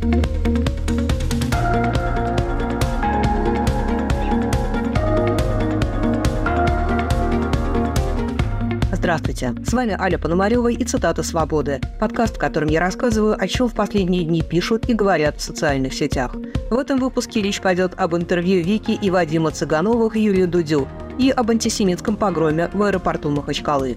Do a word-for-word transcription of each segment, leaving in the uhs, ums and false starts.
Здравствуйте, с вами Аля Пономарева и «Цитата свободы», подкаст, в котором я рассказываю, о чем в последние дни пишут и говорят в социальных сетях. В этом выпуске речь пойдет об интервью Вики и Вадима Цыгановых Юрию Дудю и об антисемитском погроме в аэропорту Махачкалы.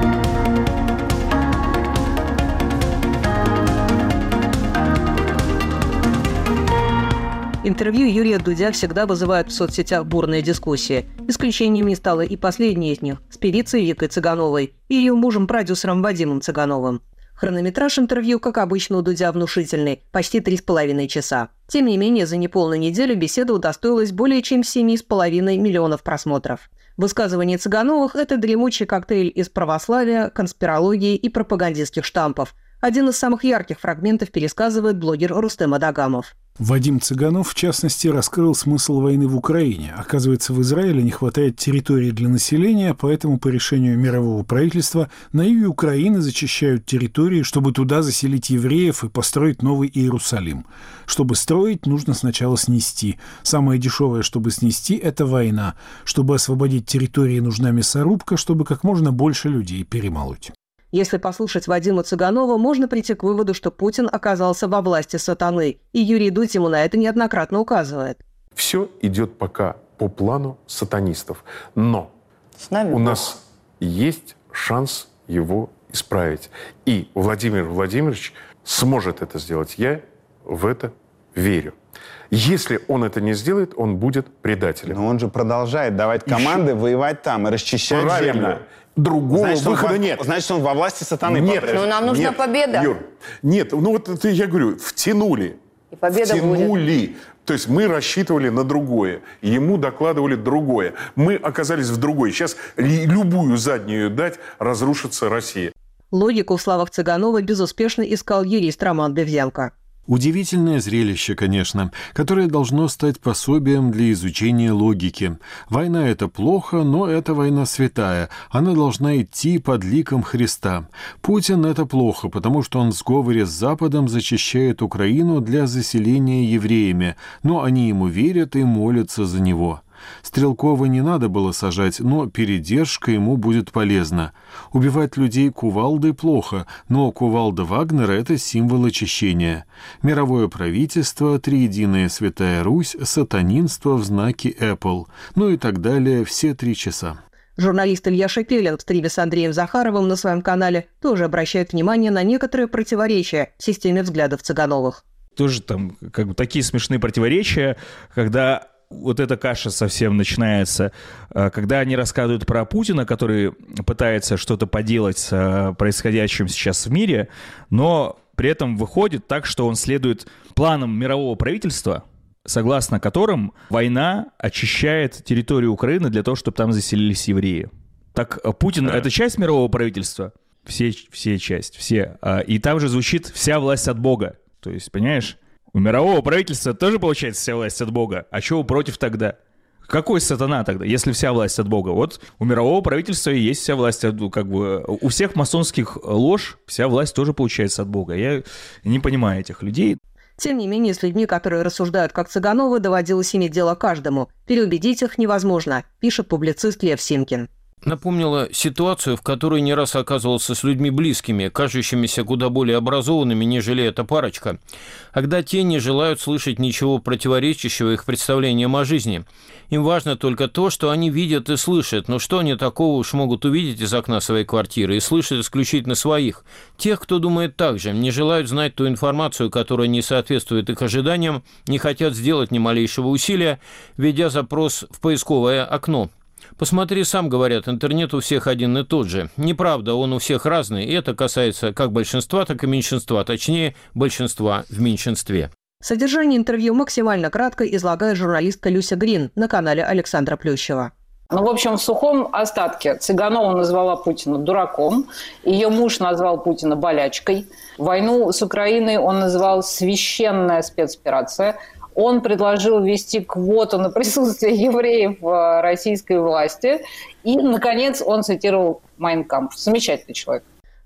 Интервью Юрия Дудя всегда вызывает в соцсетях бурные дискуссии. Исключением не стало и последнее из них с певицей Викой Цыгановой и ее мужем-продюсером Вадимом Цыгановым. Хронометраж интервью, как обычно, у Дудя внушительный – почти три с половиной часа. Тем не менее, за неполную неделю беседа удостоилась более чем семи с половиной миллионов просмотров. Высказывание Цыгановых – это дремучий коктейль из православия, конспирологии и пропагандистских штампов. Один из самых ярких фрагментов пересказывает блогер Рустем Адагамов. Вадим Цыганов, в частности, раскрыл смысл войны в Украине. Оказывается, в Израиле не хватает территории для населения, поэтому по решению мирового правительства на юге Украины зачищают территории, чтобы туда заселить евреев и построить новый Иерусалим. Чтобы строить, нужно сначала снести. Самое дешевое, чтобы снести, это война. Чтобы освободить территории, нужна мясорубка, чтобы как можно больше людей перемолоть. Если послушать Вадима Цыганова, можно прийти к выводу, что Путин оказался во власти сатаны, и Юрий Дудь ему на это неоднократно указывает. Все идет пока по плану сатанистов, но у нас есть шанс его исправить. И Владимир Владимирович сможет это сделать. Я в это верю. Если он это не сделает, он будет предателем. Но он же продолжает давать команды Еще... воевать там и расчищать Правильно. землю. Другого значит, выхода во... нет. Значит, он во власти сатаны. Нет, но нам нужна нет, победа. Юр, нет, ну вот это я говорю, втянули. И победа втянули. будет. То есть мы рассчитывали на другое, ему докладывали другое. Мы оказались в другой. Сейчас любую заднюю дать, разрушится Россия. Логику в словах Цыганова безуспешно искал юрист Роман Бевзянко. Удивительное зрелище, конечно, которое должно стать пособием для изучения логики. Война – это плохо, но это война святая. Она должна идти под ликом Христа. Путин – это плохо, потому что он в сговоре с Западом зачищает Украину для заселения евреями, но они ему верят и молятся за него. Стрелкова не надо было сажать, но передержка ему будет полезна. Убивать людей кувалдой плохо, но кувалда Вагнера – это символ очищения. Мировое правительство, Триединая Святая Русь, сатанинство в знаке Apple. Ну и так далее все три часа. Журналист Илья Шепелин в стриме с Андреем Захаровым на своем канале тоже обращает внимание на некоторые противоречия в системе взглядов Цыгановых. Тоже там как бы такие смешные противоречия, когда... Вот эта каша совсем начинается, когда они рассказывают про Путина, который пытается что-то поделать с происходящим сейчас в мире, но при этом выходит так, что он следует планам мирового правительства, согласно которым война очищает территорию Украины для того, чтобы там заселились евреи. Так Путин — это часть мирового правительства? Все, все часть, все. И там же звучит «вся власть от Бога». То есть, понимаешь? У мирового правительства тоже получается вся власть от Бога. А чего против тогда? Какой сатана тогда, если вся власть от Бога? Вот у мирового правительства и есть вся власть, как бы у всех масонских лож вся власть тоже получается от Бога. Я не понимаю этих людей. Тем не менее, с людьми, которые рассуждают как Цыгановы, доводилось иметь дело каждому. Переубедить их невозможно, пишет публицист Лев Симкин. Напомнила ситуацию, в которой не раз оказывался с людьми близкими, кажущимися куда более образованными, нежели эта парочка, когда те не желают слышать ничего противоречащего их представлениям о жизни. Им важно только то, что они видят и слышат, но что они такого уж могут увидеть из окна своей квартиры и слышат исключительно своих. Тех, кто думает так же, не желают знать ту информацию, которая не соответствует их ожиданиям, не хотят сделать ни малейшего усилия, введя запрос в поисковое окно. Посмотри сам, говорят, интернет у всех один и тот же. Неправда, он у всех разный, и это касается как большинства, так и меньшинства, точнее, большинства в меньшинстве. Содержание интервью максимально кратко излагает журналистка Люся Грин на канале Александра Плющева. Ну, в общем, в сухом остатке Цыганова назвала Путина дураком, ее муж назвал Путина болячкой, войну с Украиной он назвал священная спецоперация. Он предложил ввести квоту на присутствие евреев в российской власти. И, наконец, он цитировал «Майн кампф». Замечательный человек.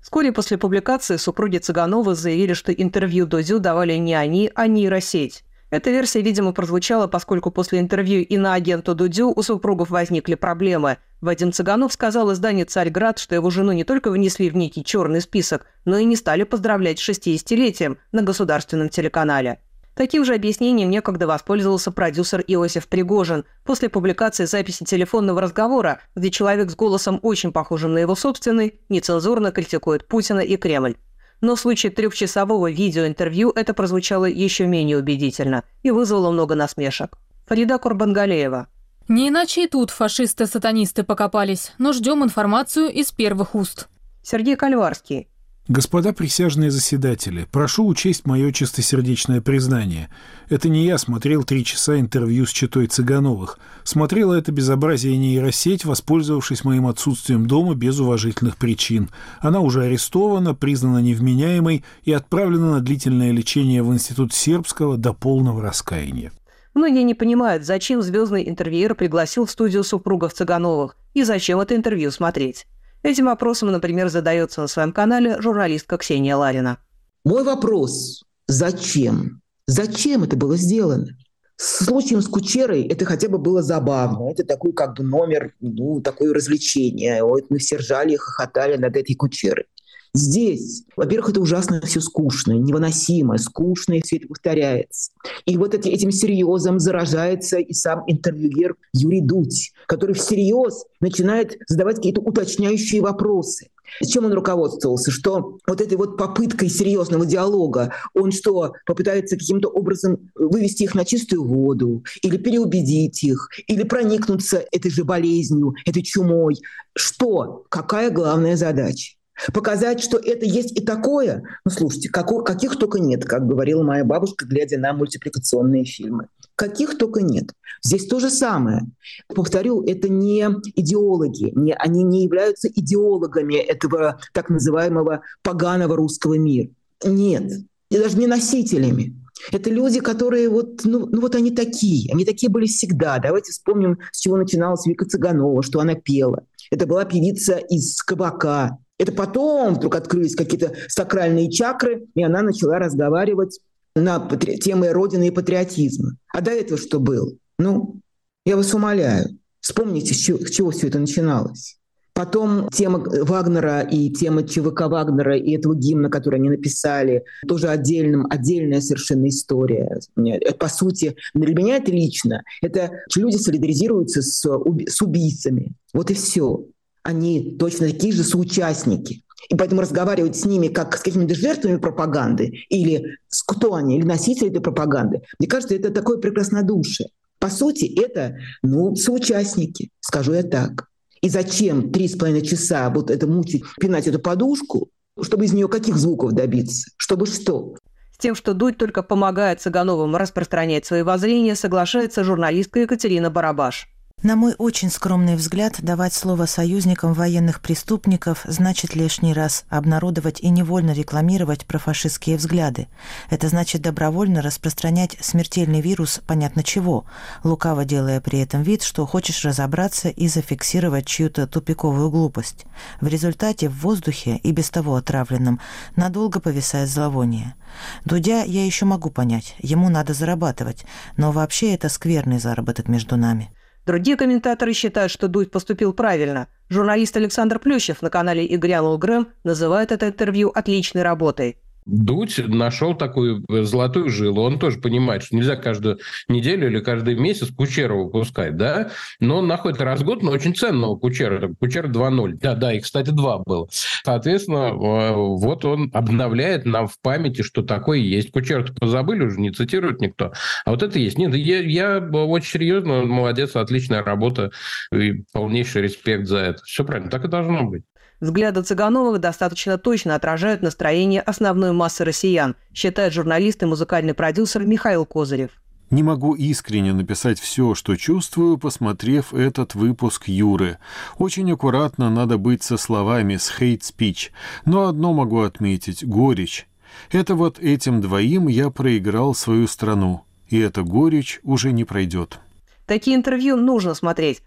Вскоре после публикации супруги Цыгановы заявили, что интервью Дудю давали не они, а нейросеть. Эта версия, видимо, прозвучала, поскольку после интервью иноагенту Дудю у супругов возникли проблемы. Вадим Цыганов сказал изданию «Царьград», что его жену не только внесли в некий черный список, но и не стали поздравлять с шестидесятилетием на государственном телеканале. Таким же объяснением некогда воспользовался продюсер Иосиф Пригожин после публикации записи телефонного разговора, где человек с голосом, очень похожим на его собственный, нецензурно критикует Путина и Кремль. Но в случае трехчасового видеоинтервью это прозвучало еще менее убедительно и вызвало много насмешек. Фарида Курбангалеева. Не иначе и тут фашисты-сатанисты покопались, но ждем информацию из первых уст. Сергей Кальварский. Господа присяжные заседатели, прошу учесть мое чистосердечное признание. Это не я смотрел три часа интервью с четой Цыгановых. Смотрела это безобразие нейросеть, воспользовавшись моим отсутствием дома без уважительных причин. Она уже арестована, признана невменяемой и отправлена на длительное лечение в Институт Сербского до полного раскаяния. Многие не понимают, зачем звездный интервьюер пригласил в студию супругов Цыгановых и зачем это интервью смотреть. Этим вопросом, например, задается на своем канале журналистка Ксения Ларина. Мой вопрос – зачем? Зачем это было сделано? С случаем с Кучерой это хотя бы было забавно. Это такой как бы номер, ну, такое развлечение. Вот мы все ржали и хохотали над этой Кучерой. Здесь, во-первых, это ужасно все скучно, невыносимо, скучно, и все это повторяется. И вот этим серьезом заражается и сам интервьюер Юрий Дудь, который всерьез начинает задавать какие-то уточняющие вопросы. Чем он руководствовался? Что вот этой вот попыткой серьезного диалога он что, попытается каким-то образом вывести их на чистую воду, или переубедить их, или проникнуться этой же болезнью, этой чумой? Что? Какая главная задача? Показать, что это есть и такое? Ну, слушайте, како, каких только нет, как говорила моя бабушка, глядя на мультипликационные фильмы. Каких только нет. Здесь то же самое. Повторю, это не идеологи, не, они не являются идеологами этого так называемого поганого русского мира. Нет. И даже не носителями. Это люди, которые вот, ну, ну вот они такие. Они такие были всегда. Давайте вспомним, с чего начиналась Вика Цыганова, что она пела. Это была певица из кабака. Это потом вдруг открылись какие-то сакральные чакры, и она начала разговаривать на патри... темы Родины и патриотизма. А до этого что было? Ну, я вас умоляю, вспомните, с чего, с чего все это начиналось. Потом тема Вагнера и тема ЧВК Вагнера и этого гимна, который они написали, тоже отдельным, отдельная совершенно история. По сути, для меня это лично. Это люди солидаризируются с, с убийцами. Вот и все. Они точно такие же соучастники. И поэтому разговаривать с ними как с какими-то жертвами пропаганды или с кто они, или носители этой пропаганды, мне кажется, это такое прекраснодушие. По сути, это ну, соучастники, скажу я так. И зачем три с половиной часа вот это мучить, пинать эту подушку, чтобы из нее каких звуков добиться? Чтобы что? С тем, что Дудь только помогает Цыгановым распространять свои воззрения, соглашается журналистка Екатерина Барабаш. На мой очень скромный взгляд, давать слово союзникам военных преступников значит лишний раз обнародовать и невольно рекламировать профашистские взгляды. Это значит добровольно распространять смертельный вирус понятно чего, лукаво делая при этом вид, что хочешь разобраться и зафиксировать чью-то тупиковую глупость. В результате в воздухе, и без того отравленном, надолго повисает зловоние. Дудя я еще могу понять, ему надо зарабатывать, но вообще это скверный заработок между нами. Другие комментаторы считают, что Дудь поступил правильно. Журналист Александр Плющев на канале «И грянул Грэм» называет это интервью отличной работой. Дудь нашел такую золотую жилу. Он тоже понимает, что нельзя каждую неделю или каждый месяц Кучеру выпускать, да? Но он находит раз в год, но очень ценного Кучера. Кучер два ноль. Да, да, и, кстати, два было. Соответственно, вот он обновляет нам в памяти, что такое есть. Кучера-то позабыли уже, не цитирует никто. А вот это есть. Нет, я, я очень серьезно, молодец, отличная работа и полнейший респект за это. Все правильно, так и должно быть. Взгляды Цыгановых достаточно точно отражают настроение основной массы россиян, считает журналист и музыкальный продюсер Михаил Козырев. Не могу искренне написать все, что чувствую, посмотрев этот выпуск Юры. Очень аккуратно надо быть со словами, с хейт-спич. Но одно могу отметить – горечь. Это вот этим двоим я проиграл свою страну. И эта горечь уже не пройдет. Такие интервью нужно смотреть,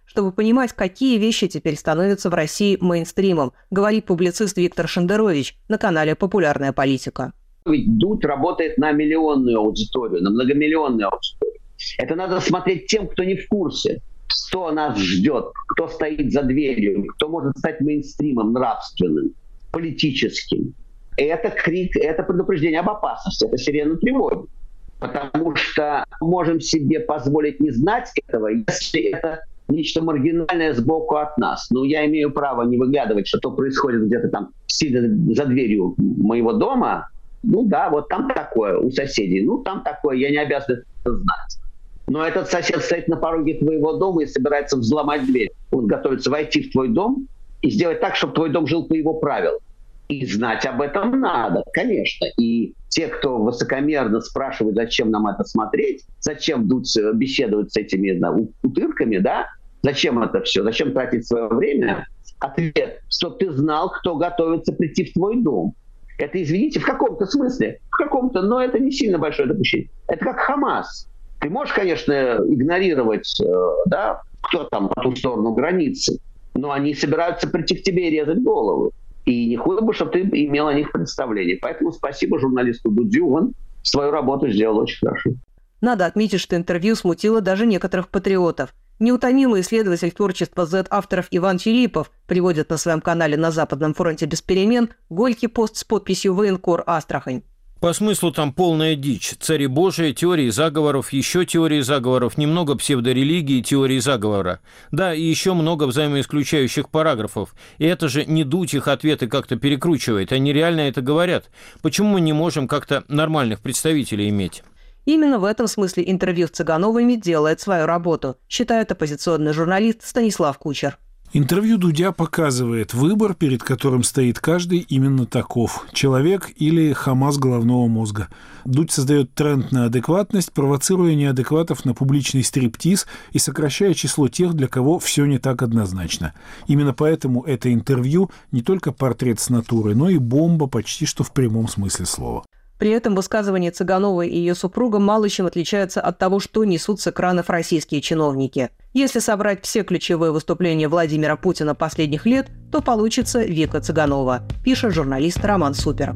чтобы понимать, какие вещи теперь становятся в России мейнстримом, говорит публицист Виктор Шендерович на канале «Популярная политика». Ведь Дудь работает на миллионную аудиторию, на многомиллионную аудиторию. Это надо смотреть тем, кто не в курсе, что нас ждет, кто стоит за дверью, кто может стать мейнстримом нравственным, политическим. Это крик, это предупреждение об опасности, это сирена тревоги. Потому что можем себе позволить не знать этого, если это нечто маргинальное сбоку от нас. Ну, я имею право не выглядывать, что то происходит где-то там, сидя за дверью моего дома. Ну да, вот там такое у соседей. Ну, там такое, я не обязан это знать. Но этот сосед стоит на пороге твоего дома и собирается взломать дверь. Он готовится войти в твой дом и сделать так, чтобы твой дом жил по его правилам. И знать об этом надо, конечно. И те, кто высокомерно спрашивает, зачем нам это смотреть, зачем беседовать с этими да, утырками, да, зачем это все, зачем тратить свое время, ответ, что ты знал, кто готовится прийти в твой дом. Это, извините, в каком-то смысле, в каком-то, но это не сильно большое допущение. Это как Хамас. Ты можешь, конечно, игнорировать, да, кто там по ту сторону границы, но они собираются прийти к тебе и резать голову. И не худо бы, чтобы ты имел о них представление. Поэтому спасибо журналисту Дудю, он свою работу сделал очень хорошо. Надо отметить, что интервью смутило даже некоторых патриотов. Неутомимый исследователь творчества зет-авторов Иван Филиппов приводит на своем канале «На Западном фронте без перемен» горький пост с подписью «Военкор Астрахань». По смыслу там полная дичь. Цари Божии, теории заговоров, еще теории заговоров, немного псевдорелигии, теории заговора. Да, и еще много взаимоисключающих параграфов. И это же не Дудь их ответы как-то перекручивает. Они реально это говорят. Почему мы не можем как-то нормальных представителей иметь? Именно в этом смысле интервью с Цыгановыми делает свою работу, считает оппозиционный журналист Станислав Кучер. Интервью Дудя показывает, выбор, перед которым стоит каждый, именно таков – человек или Хамас головного мозга. Дудь создает тренд на адекватность, провоцируя неадекватов на публичный стриптиз и сокращая число тех, для кого все не так однозначно. Именно поэтому это интервью не только портрет с натуры, но и бомба почти что в прямом смысле слова. При этом высказывания Цыгановой и ее супруга мало чем отличаются от того, что несут с экранов российские чиновники. Если собрать все ключевые выступления Владимира Путина последних лет, то получится Вика Цыганова, пишет журналист Роман Супер.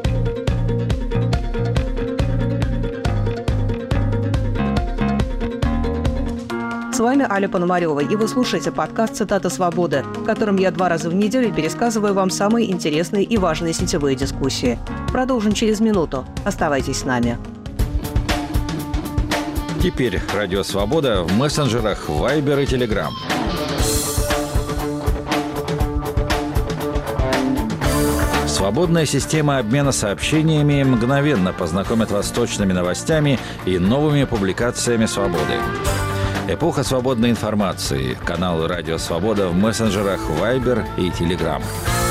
С вами Аля Пономарева, и вы слушаете подкаст «Цитата свободы», в котором я два раза в неделю пересказываю вам самые интересные и важные сетевые дискуссии. Продолжим через минуту. Оставайтесь с нами. Теперь Радио Свобода в мессенджерах Viber и Telegram. Свободная система обмена сообщениями мгновенно познакомит вас с точными новостями и новыми публикациями «Свободы». Эпоха свободной информации. Канал «Радио Свобода» в мессенджерах Viber и Telegram.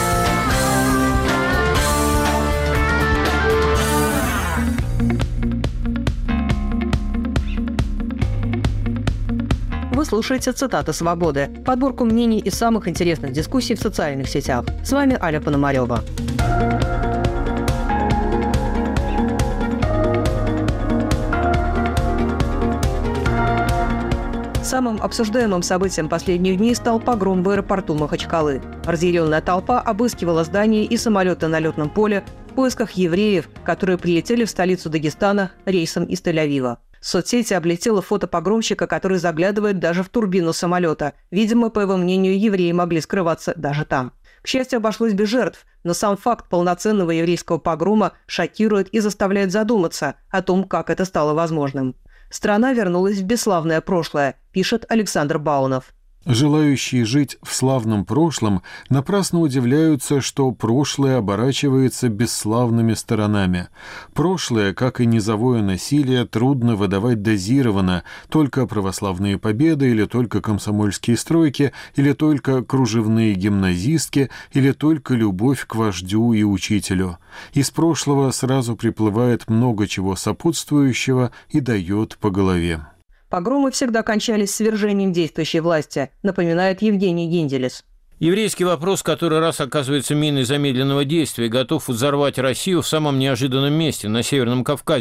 Вы слушаете «Цитаты свободы» – подборку мнений из самых интересных дискуссий в социальных сетях. С вами Аля Пономарева. Самым обсуждаемым событием последних дней стал погром в аэропорту Махачкалы. Разъяренная толпа обыскивала здания и самолеты на летном поле в поисках евреев, которые прилетели в столицу Дагестана рейсом из Тель-Авива. Соцсети облетело фото погромщика, который заглядывает даже в турбину самолета. Видимо, по его мнению, евреи могли скрываться даже там. К счастью, обошлось без жертв, но сам факт полноценного еврейского погрома шокирует и заставляет задуматься о том, как это стало возможным. Страна вернулась в бесславное прошлое, пишет Александр Баунов. Желающие жить в славном прошлом напрасно удивляются, что прошлое оборачивается бесславными сторонами. Прошлое, как и низовое насилие, трудно выдавать дозированно: только православные победы, или только комсомольские стройки, или только кружевные гимназистки, или только любовь к вождю и учителю. Из прошлого сразу приплывает много чего сопутствующего и дает по голове. Погромы всегда кончались свержением действующей власти, напоминает Евгений Генделес. Еврейский вопрос, который раз оказывается миной замедленного действия, готов взорвать Россию в самом неожиданном месте, на Северном Кавказе.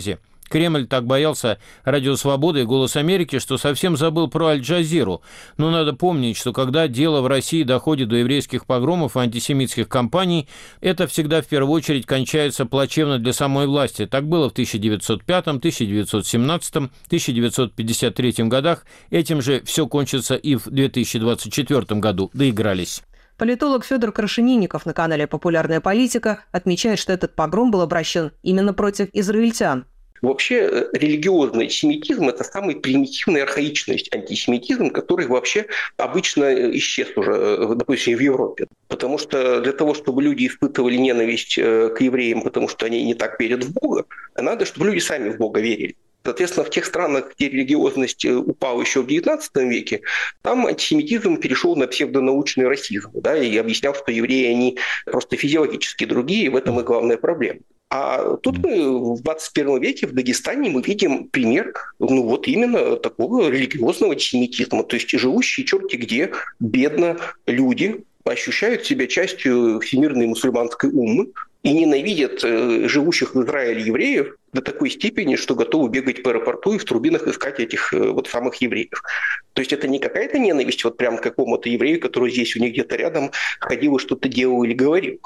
Кремль так боялся Радио Свободы и Голос Америки, что совсем забыл про Аль-Джазиру. Но надо помнить, что когда дело в России доходит до еврейских погромов и антисемитских кампаний, это всегда в первую очередь кончается плачевно для самой власти. Так было в тысяча девятьсот пятом, тысяча девятьсот семнадцатом, тысяча девятьсот пятьдесят третьем годах. Этим же все кончится и в две тысячи двадцать четвёртом году. Доигрались. Политолог Федор Крашенинников на канале «Популярная политика» отмечает, что этот погром был обращен именно против израильтян. Вообще религиозный антисемитизм – это самый примитивный, архаичный антисемитизм, который вообще обычно исчез уже, допустим, в Европе. Потому что для того, чтобы люди испытывали ненависть к евреям, потому что они не так верят в Бога, надо, чтобы люди сами в Бога верили. Соответственно, в тех странах, где религиозность упала еще в девятнадцатом веке, там антисемитизм перешел на псевдонаучный расизм, да, и объяснял, что евреи, они просто физиологически другие, и в этом и главная проблема. А тут мы в двадцать первом веке в Дагестане мы видим пример, ну вот именно такого религиозного антисемитизма. То есть живущие черти где, бедно люди ощущают себя частью всемирной мусульманской уммы и ненавидят живущих в Израиле евреев до такой степени, что готовы бегать по аэропорту и в турбинах искать этих вот самых евреев. То есть это не какая-то ненависть вот прям к какому-то еврею, который здесь у них где-то рядом ходил и что-то делал или говорил.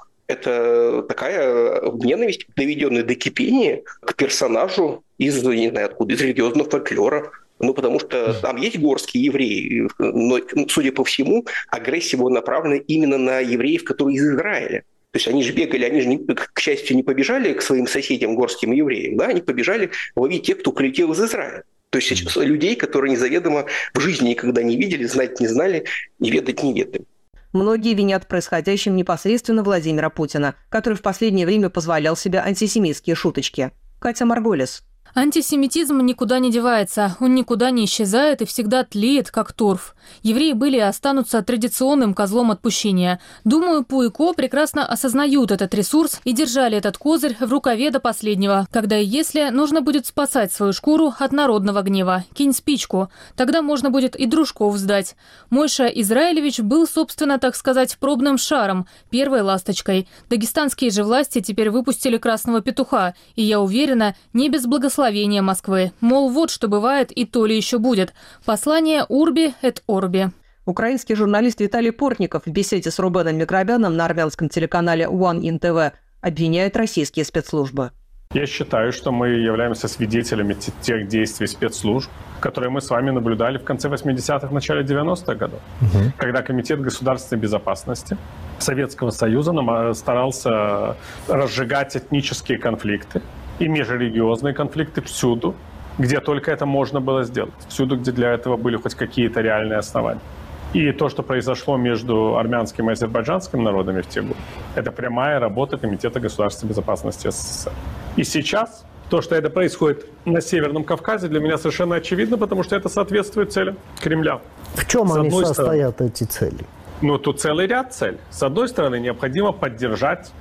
Это такая ненависть, доведенная до кипения к персонажу из, не знаю откуда, из религиозного фольклора. Ну, потому что там есть горские евреи, но, судя по всему, агрессия была направлена именно на евреев, которые из Израиля. То есть они же бегали, они же, не, к счастью, не побежали к своим соседям, горским евреям, да, они побежали ловить тех, кто прилетел из Израиля. То есть mm-hmm. людей, которые незаведомо в жизни никогда не видели, знать не знали, не ведать не ведали. Многие винят в происходящем непосредственно Владимира Путина, который в последнее время позволял себе антисемитские шуточки. Катя Марголис. Антисемитизм никуда не девается, он никуда не исчезает и всегда тлеет, как торф. Евреи были и останутся традиционным козлом отпущения. Думаю, Пу и Ко прекрасно осознают этот ресурс и держали этот козырь в рукаве до последнего, когда и если нужно будет спасать свою шкуру от народного гнева. Кинь спичку, тогда можно будет и дружков сдать. Мойша Израилевич был, собственно, так сказать, пробным шаром, первой ласточкой. Дагестанские же власти теперь выпустили красного петуха, и, я уверена, не без благословения Москвы. Мол, вот что бывает и то ли еще будет. Послание «Урби эт Орби». Украинский журналист Виталий Портников в беседе с Рубеном Микробяном на армянском телеканале One ин ти ви обвиняет российские спецслужбы. Я считаю, что мы являемся свидетелями тех действий спецслужб, которые мы с вами наблюдали в конце восьмидесятых, начале девяностых годов, угу. когда Комитет государственной безопасности Советского Союза старался разжигать этнические конфликты и межрелигиозные конфликты всюду, где только это можно было сделать. Всюду, где для этого были хоть какие-то реальные основания. И то, что произошло между армянским и азербайджанским народами в те годы, это прямая работа Комитета государственной безопасности СССР. И сейчас то, что это происходит на Северном Кавказе, для меня совершенно очевидно, потому что это соответствует целям Кремля. В чем они состоят, стороны, эти цели? Ну, тут целый ряд целей. С одной стороны, необходимо поддержать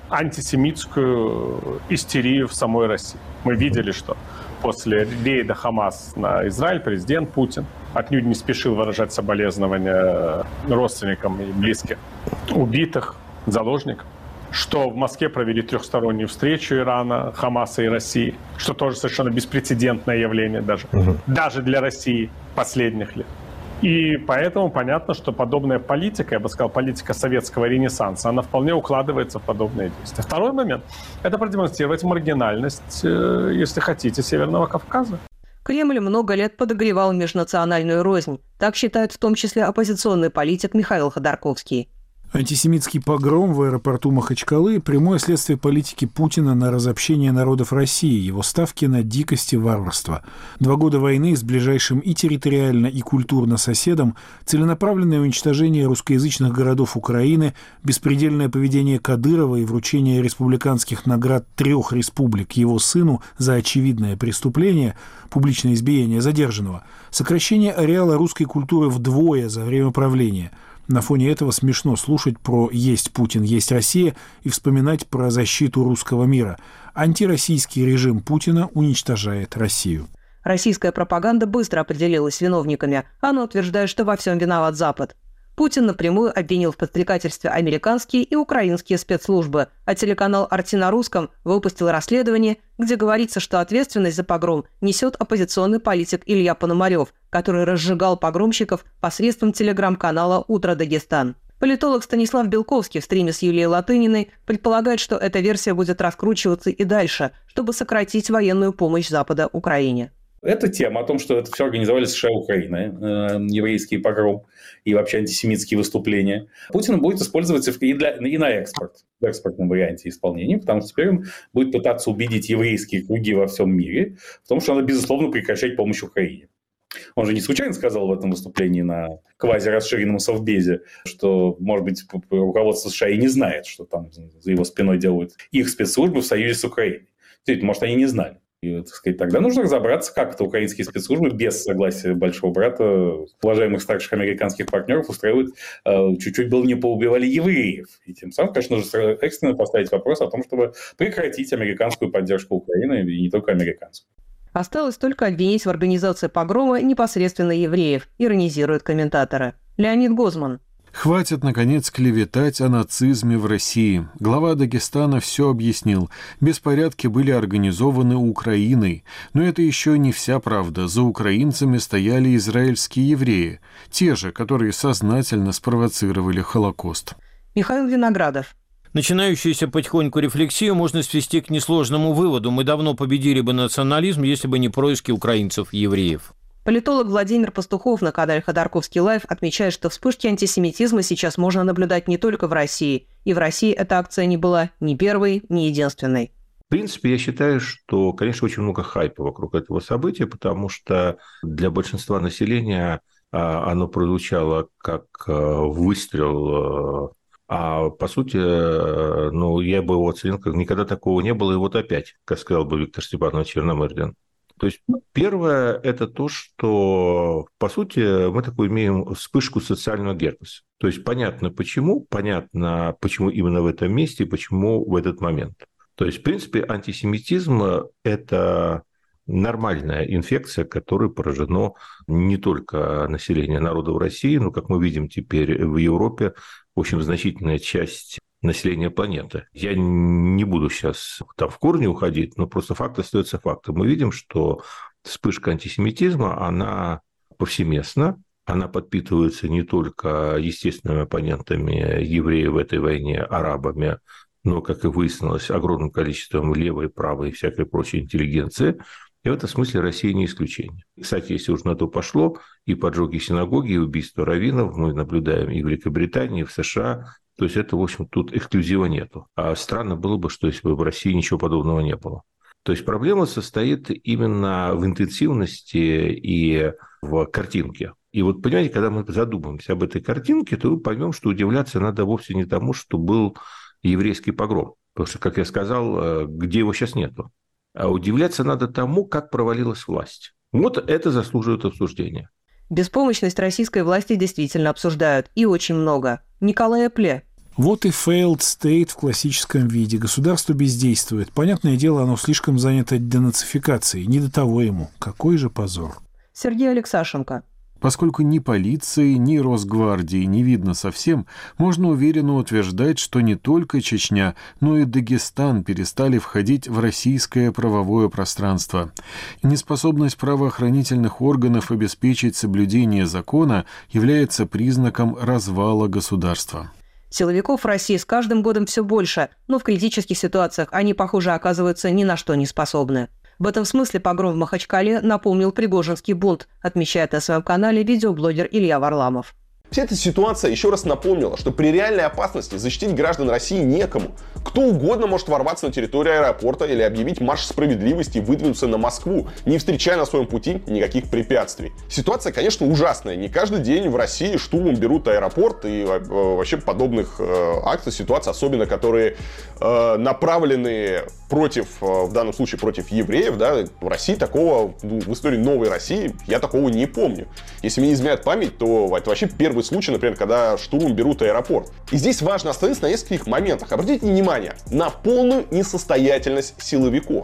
антисемитскую истерию в самой России. Мы видели, что после рейда Хамас на Израиль президент Путин отнюдь не спешил выражать соболезнования родственникам и близким убитых, заложников. Что в Москве провели трехстороннюю встречу Ирана, Хамаса и России, что тоже совершенно беспрецедентное явление даже, угу. даже для России последних лет. И поэтому понятно, что подобная политика, я бы сказал, политика советского ренессанса, она вполне укладывается в подобные действия. Второй момент – это продемонстрировать маргинальность, если хотите, Северного Кавказа. Кремль много лет подогревал межнациональную рознь. Так считает в том числе оппозиционный политик Михаил Ходорковский. Антисемитский погром в аэропорту Махачкалы – прямое следствие политики Путина на разобщение народов России, его ставки на дикость и варварство. Два года войны с ближайшим и территориально, и культурно соседом, целенаправленное уничтожение русскоязычных городов Украины, беспредельное поведение Кадырова и вручение республиканских наград трех республик его сыну за очевидное преступление, публичное избиение задержанного, сокращение ареала русской культуры вдвое за время правления – на фоне этого смешно слушать про «есть Путин, есть Россия» и вспоминать про защиту русского мира. Антироссийский режим Путина уничтожает Россию. Российская пропаганда быстро определилась с виновниками. Она утверждает, что во всем виноват Запад. Путин напрямую обвинил в подстрекательстве американские и украинские спецслужбы, а телеканал «Арти» на русском выпустил расследование, где говорится, что ответственность за погром несет оппозиционный политик Илья Пономарев, который разжигал погромщиков посредством телеграм-канала «Утро Дагестан». Политолог Станислав Белковский в стриме с Юлией Латыниной предполагает, что эта версия будет раскручиваться и дальше, чтобы сократить военную помощь Запада Украине. Это тема о том, что это все организовали США и Украина, э, еврейский погром и вообще антисемитские выступления. Путин будет использовать и, для, и на экспорт, в экспортном варианте исполнения, потому что теперь он будет пытаться убедить еврейские круги во всем мире в том, что надо, безусловно, прекращать помощь Украине. Он же не случайно сказал в этом выступлении на квази-расширенном совбезе, что, может быть, руководство США и не знает, что там за его спиной делают их спецслужбы в союзе с Украиной. Может, они не знали. И, так сказать, тогда нужно разобраться, как это украинские спецслужбы без согласия большого брата, уважаемых старших американских партнеров, устраивают, э, чуть-чуть было не поубивали евреев. И тем самым, конечно, нужно экстренно поставить вопрос о том, чтобы прекратить американскую поддержку Украины, и не только американскую. Осталось только обвинить в организации погрома непосредственно евреев, иронизируют комментаторы. Леонид Гозман. Хватит, наконец, клеветать о нацизме в России. Глава Дагестана все объяснил. Беспорядки были организованы Украиной. Но это еще не вся правда. За украинцами стояли израильские евреи. Те же, которые сознательно спровоцировали Холокост. Михаил Виноградов. Начинающуюся потихоньку рефлексию можно свести к несложному выводу. Мы давно победили бы национализм, если бы не происки украинцев и евреев. Политолог Владимир Пастухов на канале Ходорковский Лайв отмечает, что вспышки антисемитизма сейчас можно наблюдать не только в России. И в России эта акция не была ни первой, ни единственной. В принципе, я считаю, что, конечно, очень много хайпа вокруг этого события, потому что для большинства населения оно прозвучало как выстрел. А по сути, ну, я бы его оценил, как никогда такого не было, и вот опять, как сказал бы Виктор Степанович Черномырдин. То есть первое – это то, что, по сути, мы такую имеем вспышку социального герпеса. То есть понятно почему, понятно почему именно в этом месте и почему в этот момент. То есть, в принципе, антисемитизм – это нормальная инфекция, которой поражено не только население народа в России, но, как мы видим теперь в Европе, в общем, значительная часть населения планеты. Я не буду сейчас там в корни уходить, но просто факт остается фактом. Мы видим, что вспышка антисемитизма, она повсеместна, она подпитывается не только естественными оппонентами евреев в этой войне, арабами, но, как и выяснилось, огромным количеством левой, правой и всякой прочей интеллигенции. И в этом смысле Россия не исключение. Кстати, если уж на то пошло, и поджоги синагоги, и убийства раввинов мы наблюдаем и в Великобритании, и в США. То есть это, в общем, тут эксклюзива нету. А странно было бы, что если бы в России ничего подобного не было. То есть проблема состоит именно в интенсивности и в картинке. И вот, понимаете, когда мы задумаемся об этой картинке, то мы поймем, что удивляться надо вовсе не тому, что был еврейский погром. Потому что, как я сказал, где его сейчас нету. А удивляться надо тому, как провалилась власть. Вот это заслуживает обсуждения. Беспомощность российской власти действительно обсуждают. И очень много. Николай Эпле. Вот и failed state в классическом виде. Государство бездействует. Понятное дело, оно слишком занято денацификацией. Не до того ему. Какой же позор. Сергей Алексашенко. Поскольку ни полиции, ни Росгвардии не видно совсем, можно уверенно утверждать, что не только Чечня, но и Дагестан перестали входить в российское правовое пространство. Неспособность правоохранительных органов обеспечить соблюдение закона является признаком развала государства. Силовиков в России с каждым годом все больше, но в критических ситуациях они, похоже, оказываются ни на что не способны. В этом смысле погром в Махачкале напомнил Пригожинский бунт, отмечает на своем канале видеоблогер Илья Варламов. Вся эта ситуация еще раз напомнила, что при реальной опасности защитить граждан России некому. Кто угодно может ворваться на территорию аэропорта или объявить марш справедливости и выдвинуться на Москву, не встречая на своем пути никаких препятствий. Ситуация, конечно, ужасная. Не каждый день в России штурмом берут аэропорт и э, вообще подобных э, акций, ситуаций, особенно которые э, направлены против, э, в данном случае против евреев, да, в России такого, ну, в истории новой России я такого не помню. Если мне не изменяет память, то это вообще первый случай, например, когда штурмом берут аэропорт. И здесь важно остановиться на нескольких моментах. Обратите внимание на полную несостоятельность силовиков.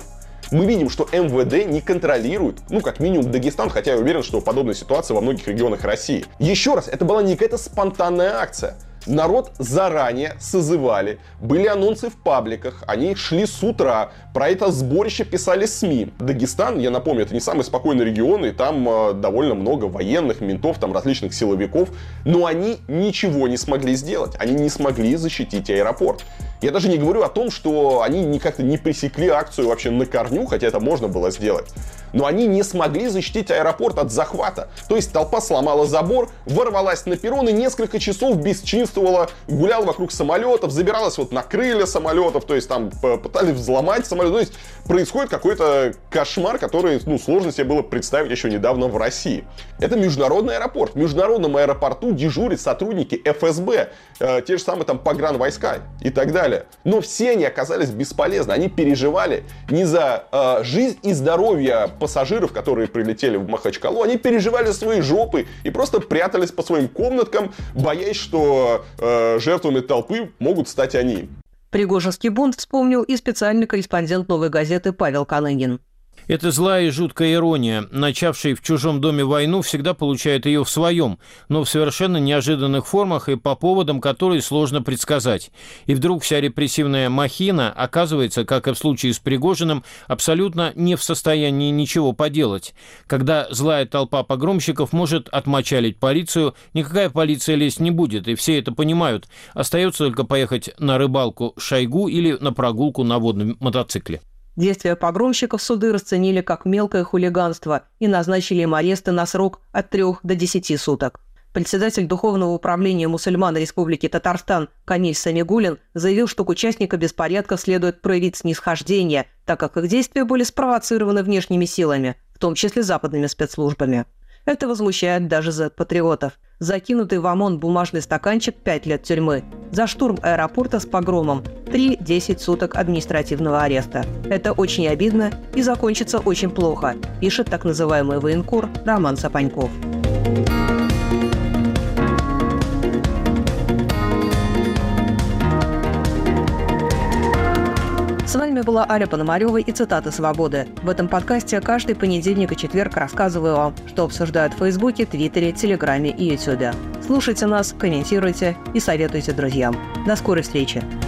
Мы видим, что эм вэ дэ не контролирует, ну, как минимум, Дагестан, хотя я уверен, что подобная ситуация во многих регионах России. Еще раз, это была не какая-то спонтанная акция. Народ заранее созывали, были анонсы в пабликах, они шли с утра, про это сборище писали СМИ. Дагестан, я напомню, это не самый спокойный регион, и там э, довольно много военных, ментов, там различных силовиков, но они ничего не смогли сделать, они не смогли защитить аэропорт. Я даже не говорю о том, что они как-то не пресекли акцию вообще на корню, хотя это можно было сделать. Но они не смогли защитить аэропорт от захвата. То есть толпа сломала забор, ворвалась на перрон и несколько часов бесчинствовала, гуляла вокруг самолетов, забиралась вот на крылья самолетов, то есть там пытались взломать самолет. То есть происходит какой-то кошмар, который, ну, сложно себе было представить еще недавно в России. Это международный аэропорт. В международном аэропорту дежурят сотрудники эф эс бэ, э, те же самые там погранвойска и так далее. Но все они оказались бесполезны. Они переживали не за э, жизнь и здоровье пассажиров, которые прилетели в Махачкалу, они переживали свои жопы и просто прятались по своим комнаткам, боясь, что э, жертвами толпы могут стать они. Пригожинский бунт вспомнил и специальный корреспондент «Новой газеты» Павел Каныгин. Это злая и жуткая ирония. Начавший в чужом доме войну всегда получает ее в своем, но в совершенно неожиданных формах и по поводам, которые сложно предсказать. И вдруг вся репрессивная махина оказывается, как и в случае с Пригожиным, абсолютно не в состоянии ничего поделать. Когда злая толпа погромщиков может отмочалить полицию, никакая полиция лезть не будет, и все это понимают. Остается только поехать на рыбалку Шойгу или на прогулку на водном мотоцикле. Действия погромщиков суды расценили как мелкое хулиганство и назначили им аресты на срок от трех до десяти суток. Председатель Духовного управления мусульман Республики Татарстан Камиль Самигуллин заявил, что к участникам беспорядков следует проявить снисхождение, так как их действия были спровоцированы внешними силами, в том числе западными спецслужбами. Это возмущает даже зет-патриотов. Закинутый в ОМОН бумажный стаканчик – пять лет тюрьмы. За штурм аэропорта с погромом – три-десять суток административного ареста. Это очень обидно и закончится очень плохо, пишет так называемый военкор Роман Сапаньков. С вами была Аля Пономарева и цитаты «Свободы». В этом подкасте каждый понедельник и четверг рассказываю вам, что обсуждают в Фейсбуке, Твиттере, Телеграме и Ютубе. Слушайте нас, комментируйте и советуйте друзьям. До скорой встречи!